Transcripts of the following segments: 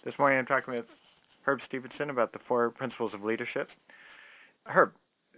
This morning I'm talking with Herb Stevenson about the four principles of leadership. Herb,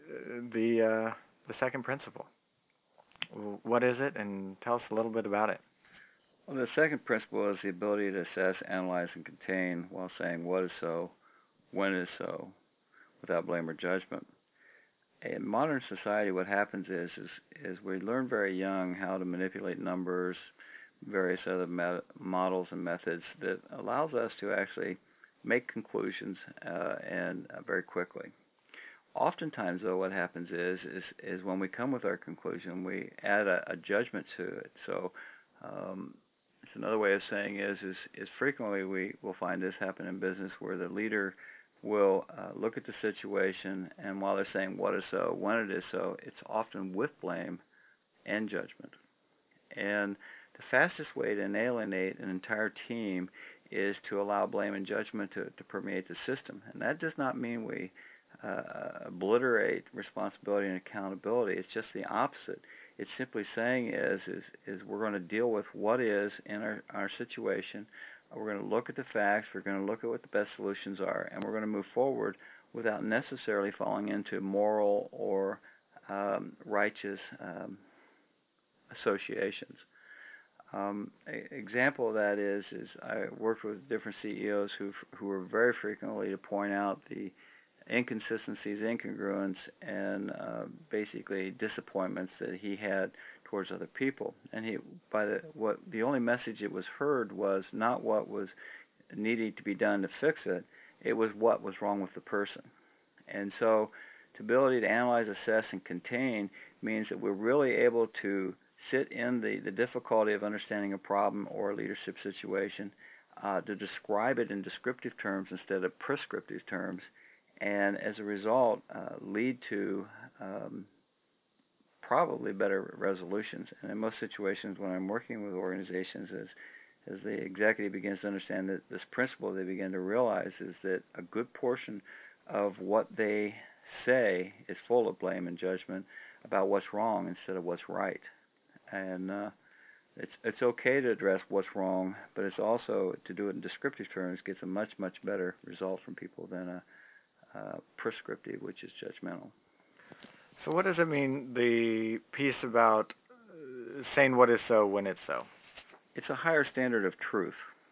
the second principle. What is it, and tell us a little bit about it. Well, the second principle is the ability to assess, analyze, and contain while saying what is so, when is so, without blame or judgment. In modern society, what happens is we learn very young how to manipulate numbers, various other models and methods that allows us to actually make conclusions and very quickly. Oftentimes, though, what happens is when we come with our conclusion, we add a judgment to it. So it's another way of saying is frequently we will find this happen in business where the leader will look at the situation, and while they're saying what is so, when it is so, it's often with blame and judgment. And the fastest way to alienate an entire team is to allow blame and judgment to permeate the system. And that does not mean we obliterate responsibility and accountability. It's just the opposite. It's simply saying is we're going to deal with what is in our situation. We're going to look at the facts. We're going to look at what the best solutions are, and we're going to move forward without necessarily falling into moral or righteous associations. Example of that is I worked with different CEOs who were very frequently to point out the inconsistencies, incongruence, and basically disappointments that he had towards other people. And the only message that was heard was not what was needed to be done to fix it. It was what was wrong with the person. And so, the ability to analyze, assess, and contain means that we're really able to sit in the difficulty of understanding a problem or a leadership situation, to describe it in descriptive terms instead of prescriptive terms, and as a result, lead to probably better resolutions. And in most situations, when I'm working with organizations, as the executive begins to understand that this principle, they begin to realize is that a good portion of what they say is full of blame and judgment about what's wrong instead of what's right. And it's okay to address what's wrong, but it's also to do it in descriptive terms gets a much better result from people than a prescriptive, which is judgmental. So what does it mean, the piece about saying what is so when it's so? It's a higher standard of truth.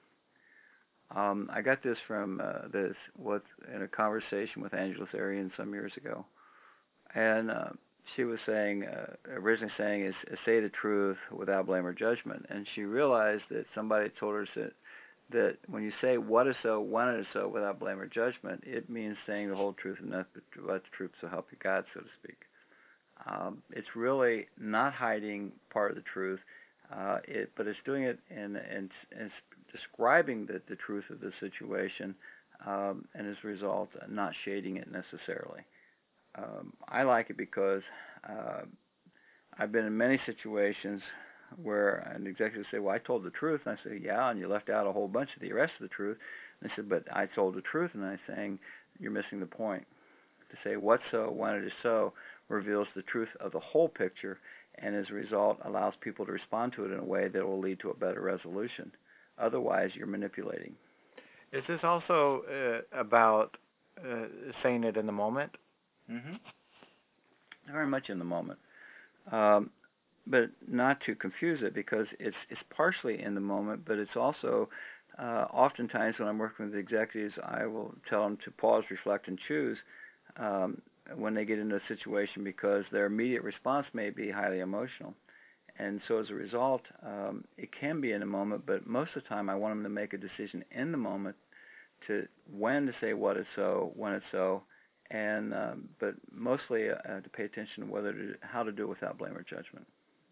I got this from in a conversation with Angeles Arian some years ago, and she was originally saying is say the truth without blame or judgment, and she realized that somebody told her that when you say what is so, when it is so, without blame or judgment, it means saying the whole truth and nothing but the truth, so help you God, so to speak. It's really not hiding part of the truth, but it's doing it and describing the truth of the situation, and as a result, not shading it necessarily. I like it because I've been in many situations where an executive say, well, I told the truth. And I say, yeah, and you left out a whole bunch of the rest of the truth. And they said, but I told the truth. And I'm saying, you're missing the point. To say what's so, when it is so, reveals the truth of the whole picture, and as a result allows people to respond to it in a way that will lead to a better resolution. Otherwise, you're manipulating. Is this also about saying it in the moment? Mm-hmm. Very much in the moment. But not to confuse it, because it's partially in the moment, but it's also oftentimes when I'm working with executives, I will tell them to pause, reflect, and choose when they get into a situation, because their immediate response may be highly emotional. And so as a result, it can be in the moment, but most of the time I want them to make a decision in the moment to when to say what is so, when it's so, and but mostly to pay attention to how to do it without blame or judgment.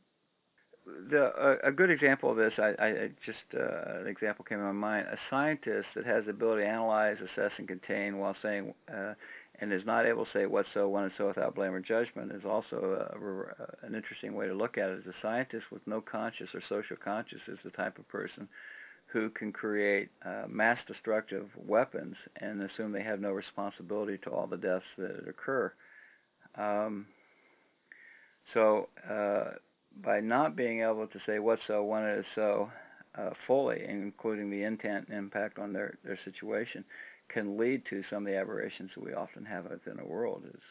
A good example of this, an example came to my mind. A scientist that has the ability to analyze, assess, and contain while saying, and is not able to say what's so, when it's so, without blame or judgment, is also an interesting way to look at it. As a scientist with no conscious or social conscious is the type of person who can create mass destructive weapons and assume they have no responsibility to all the deaths that occur. By not being able to say what's so, when it is so, fully, including the intent and impact on their situation, can lead to some of the aberrations that we often have within a world, is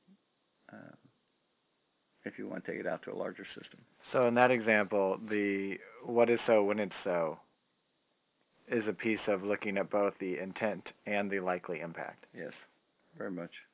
if you want to take it out to a larger system. So in that example, the what is so when it's so is a piece of looking at both the intent and the likely impact. Yes, very much.